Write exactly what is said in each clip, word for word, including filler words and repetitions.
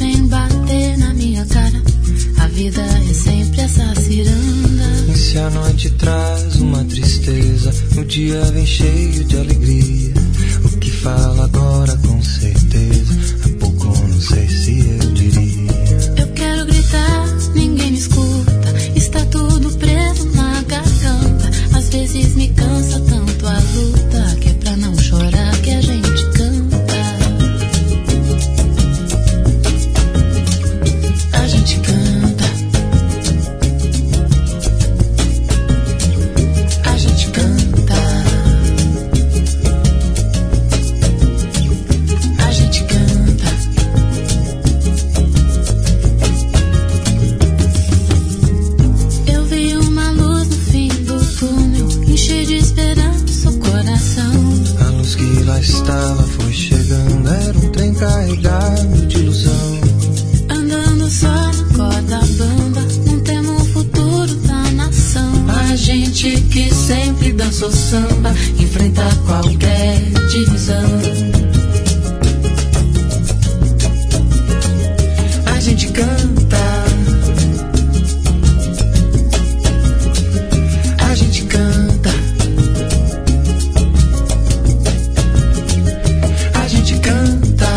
vem bater na minha cara. A vida é sempre essa ciranda. E se a noite traz uma tristeza, o dia vem cheio de alegria. O que fala agora com certeza, há pouco não sei se eu diria. Eu quero gritar, ninguém me escuta. Está tudo preso na garganta. Às vezes me cansa tanto a luta, que é pra não chorar que a gente canta. A gente canta. A gente canta. A gente canta. Eu vi uma luz no fim do túnel, enchi de esperança o coração. A luz que lá estava foi chegando, era um trem carregado de ilusão. Andando só na corda bamba, não temos o futuro da nação. A gente que sempre dançou samba, enfrenta qualquer divisão. A gente canta. A gente canta. A gente canta.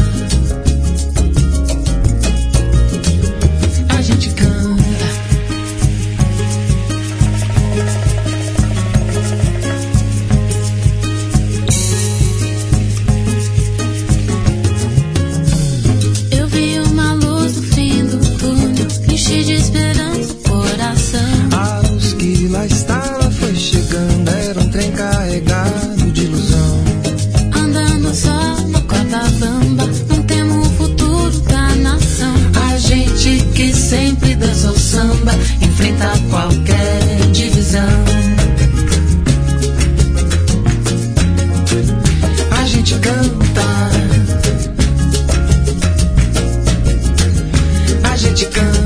A gente canta. Eu vi uma luz no fim do túnel, enchi de esperança o coração. A luz que lá estava foi chegando, era um trem carregado de ilusão. Andando só na corda bamba, não temos o futuro da nação. A gente que sempre dançou samba, enfrenta qualquer divisão. A gente canta. A gente canta.